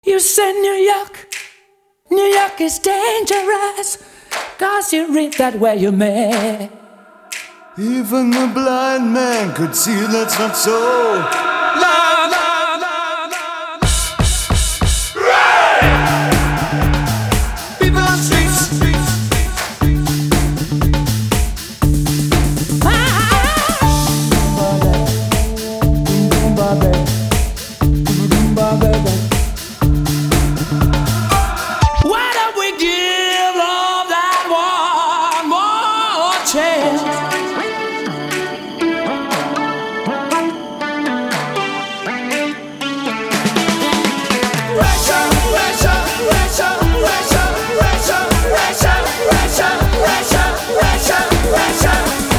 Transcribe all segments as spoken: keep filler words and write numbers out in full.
You say New York, New York is dangerous, 'cause you read that where you may. Even the blind man could see that's not so. La, la, la, la, la. Right! People on streets. Why don't we give love that one more chance? Russia, Russia, Russia, Russia, Russia, Russia, Russia, Russia, Russia, Russia.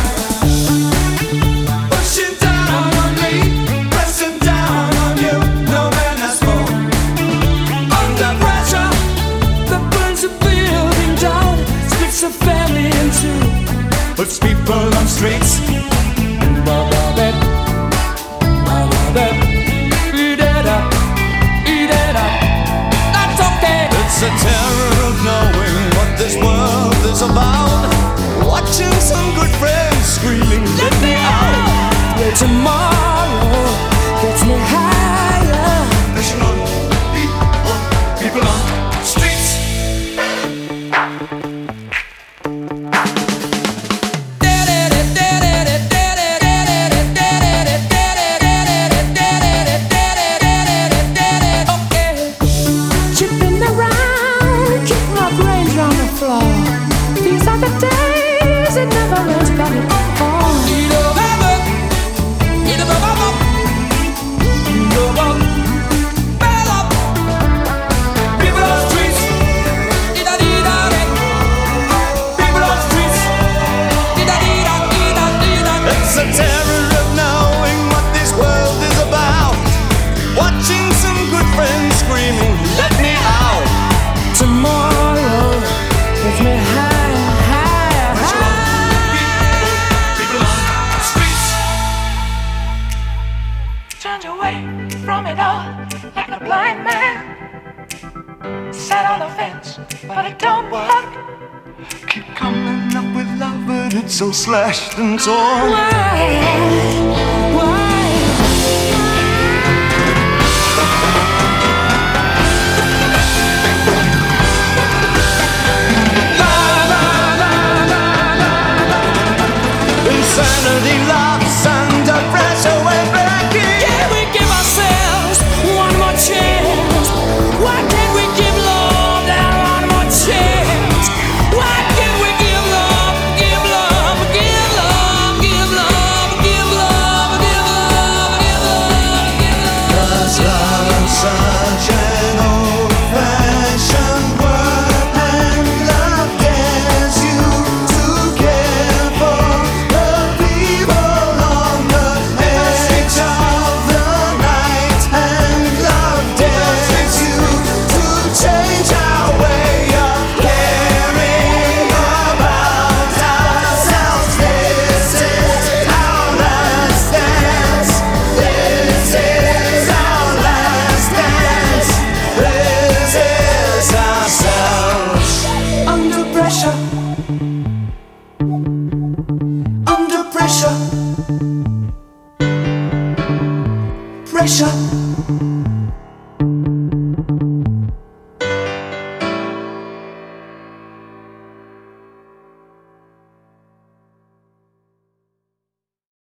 Pushing down on me, pressing down on you. No man has more. Under pressure that burns a building down, splits a family in two, puts people on streets. Ba-ba-ba, ba-ba-ba, eat it up, eat it up. That's okay. It's a terror of knowing what this world is about. Watching some good friends screaming, let me out. Where tomorrow gets me higher. Pressure on people, people on streets. Okay. Chipping around, kicking up rain on the floor. These are the days it never rains, but it falls. People on streets. People on streets. It's a terror of knowing what this world is about. Watching some good friends screaming, let me out. Tomorrow gets me higher, higher, higher. People on streets. Turned away from it all like a blind man. Sat on the fence, but it don't work. Keep coming up with love, but it's so slashed and torn. Why?